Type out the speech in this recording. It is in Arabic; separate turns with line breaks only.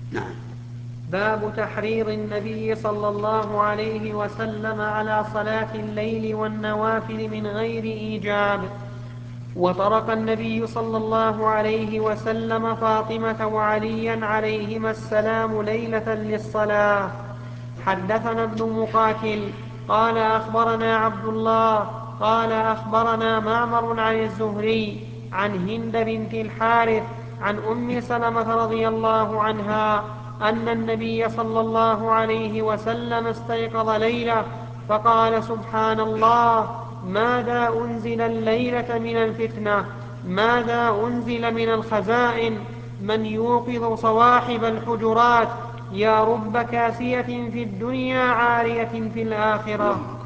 نعم.
باب تحريض النبي صلى الله عليه وسلم على صلاة الليل والنوافل من غير إيجاب. وطرق النبي صلى الله عليه وسلم فاطمة وعليا عليهما السلام ليلة للصلاة. حدثنا ابن مقاتل قال أخبرنا عبد الله قال أخبرنا معمر عن الزهري عن هند بنت الحارث عن أم سلمة رضي الله عنها أن النبي صلى الله عليه وسلم استيقظ ليلة فقال سبحان الله، ماذا أنزل الليلة من الفتنة؟ ماذا أنزل من الخزائن؟ من يوقظ صواحب الحجرات؟ يا رب كاسية في الدنيا عارية في الآخرة.